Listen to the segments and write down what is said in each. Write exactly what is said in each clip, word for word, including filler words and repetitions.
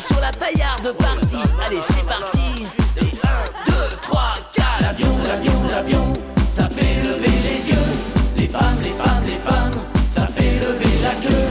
sur la paillarde partie. Allez, c'est parti. Et un, deux, trois, quatre. L'avion, l'avion, l'avion, ça fait lever les yeux. Les femmes, les femmes, les femmes, ça fait lever la queue.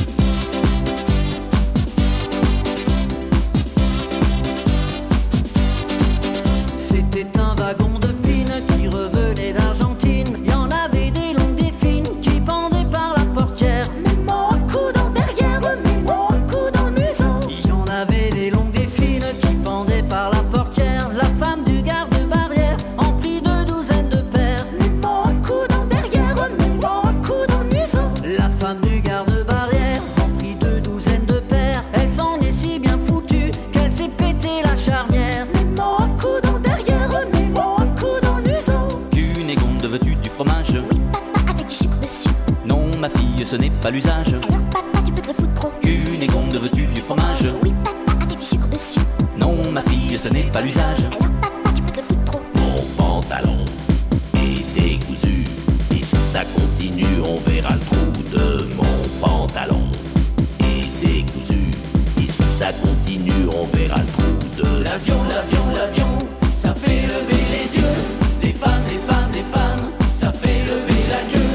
C'était un wagon de pines qui revenait d'Argentine. Y en avait des longues, des fines qui pendaient par la portière. Mais mon coup dans le derrière, mais mon coup dans le museau. Y en avait des longues, des fines qui pendaient par la portière. La femme du garde-barrière en prit deux douzaines de paires. Mais mon coup dans le derrière, mais mon coup dans le museau. La femme du garde-barrière en prit deux douzaines de paires. Elle s'en est si bien foutue qu'elle s'est pété la charnière. Mais mon coup dans le derrière, mais mon coup dans le museau. Cunégonde, veux-tu du fromage? Oui, papa, avec du sucre dessus. Non, ma fille, ce n'est pas l'usage. Alors, papa, tu peux te le foutre trop. Cunégonde, veux-tu du fromage? Oui, papa, avec du sucre dessus. Non, ma fille, ce n'est pas l'usage. Alors, papa, tu peux te le foutre trop. Mon pantalon est décousu. Et si ça continue, on verra le trou de mon pantalon est décousu. Et si ça continue, on verra le trou de L'avion, l'avion, l'avion, ça fait lever les yeux. Les femmes, les femmes, les femmes, ça fait lever la queue.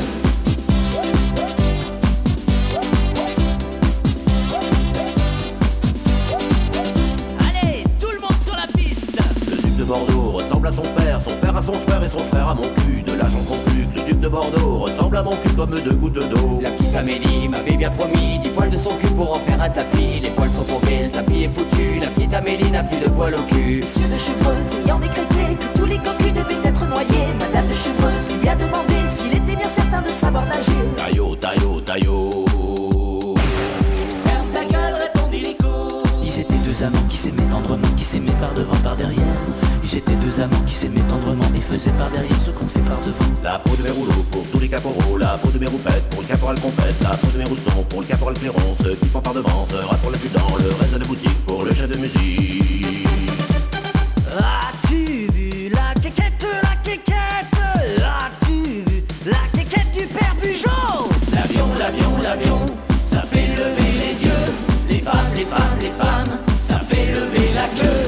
Allez, tout le monde sur la piste. Le duc de Bordeaux ressemble à son père, son père à son frère et son frère à mon cul. De là j'en conclus que le duc de Bordeaux ressemble à mon cul comme deux gouttes d'eau. La petite Amélie m'avait bien promis dix poils de son cul pour en faire un tapis. Les poils sont tombés, le tapis est foutu. La petite Amélie n'a plus de poils au cul. Monsieur de Chevreuse ayant décrété que tous les cocus devaient être noyés, Madame de Chevreuse lui a demandé s'il était bien certain de savoir nager. Taillot, taillot, taillot. Ferme ta gueule, répondit l'écho. Ils étaient deux amants qui s'aimaient tendrement, qui s'aimaient par devant, par derrière. Ils étaient deux amants qui s'aimaient tendrement et faisaient par derrière ce qu'on fait par devant. La peau de mes rouleaux pour tous les caporaux, la peau de mes roupettes pour le caporal compète, la peau de mes roustons pour le caporal clairon, ce qui prend par devant sera pour l'adjudant, le reste de la boutique pour le chef de musique. As-tu vu la quéquette, la quéquette? As-tu vu la quéquette du père Bugeaud? L'avion, l'avion, l'avion, ça fait lever les yeux. Les femmes, les femmes, les femmes, ça fait lever la queue.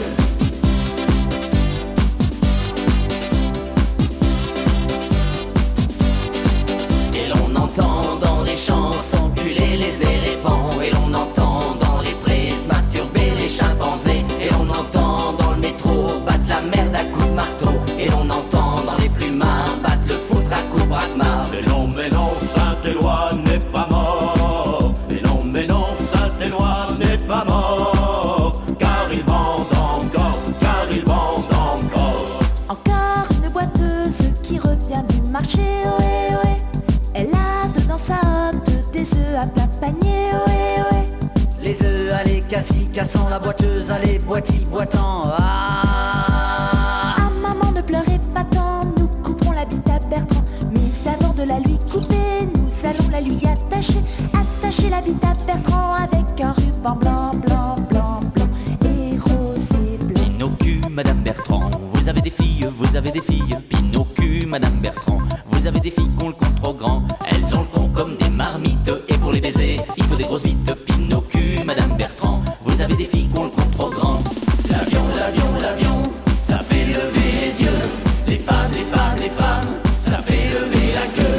Et l'on entend dans les champs s'enculer les éléphants. Et l'on entend dans les prés se masturber les chimpanzés. Et l'on entend dans le métro battre la merde à coups de marteau. Et l'on entend dans les plumards battre le foutre à coups de bras-de-marre. Mais non, mais non, Saint-Éloi n'est pas mort. Mais non, mais non, Saint-Éloi n'est pas mort. Car il bande encore, car il bande encore. Encore une boiteuse qui revient du marché, ohé ohé. Elle a dedans sa hotte des œufs à plein panier, ohé ohé. Les œufs allez cassis, cassant la boiteuse, allez boiti, boitant. Ah, Ah maman ne pleurez pas tant, nous couperons la bite à Bertrand. Mais avant de la lui couper, nous allons la lui attacher. Attacher la bite à Bertrand avec un ruban blanc, blanc, blanc, blanc et rose et blanc. Pinocchio, Madame Bertrand, vous avez des filles, vous avez des filles. Pinocchio, Madame Bertrand, vous avez des filles qui ont le con trop grand. Elles ont le con comme des marmites, et pour les baiser, il faut des grosses bites. Pinocchio, Madame Bertrand, vous avez des filles qui ont le con trop grand. L'avion, l'avion, l'avion, ça fait lever les yeux. Les femmes, les femmes, les femmes, ça fait lever la queue.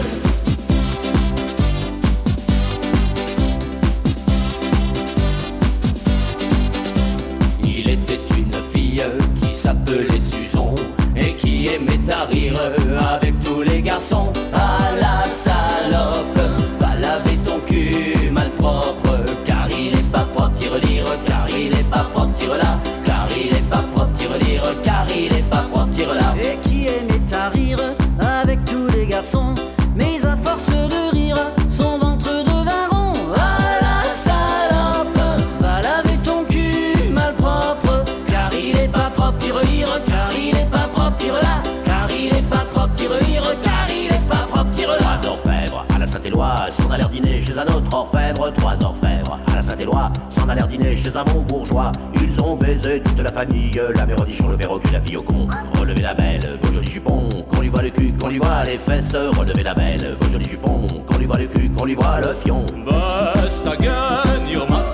il était une fille qui s'appelait Susan et qui aimait à rire avec tous les garçons. Ah la salope, va laver ton cul malpropre, car il est pas propre, tire-lire, car il est pas propre, tire-là, car il est pas propre, tire-lire, car il est pas propre, tire-là. Et qui aimait à rire avec tous les garçons, mais à force de rire, son ventre devint rond. Ah la salope, va laver ton cul malpropre, car il est pas propre, tire-lire, car il est pas propre, tire-là, car il est pas propre, tire-lire, car il est pas propre, tire-là. Trois orfèvres à la Saint-Éloi s'en allèrent dîner chez un autre orfèvre. Trois orfèvres à la Saint-Éloi s'en allèrent dîner chez un bon bourgeois. Ils ont baisé toute la famille, la mère au nichon, le père au cul, la fille au con. Relevez la belle, vos jolis jupons, qu'on lui voit le cul, qu'on lui voit les fesses. Relevez la belle, vos jolis jupons, qu'on lui voit le cul, qu'on lui voit le fion. Best again, you're my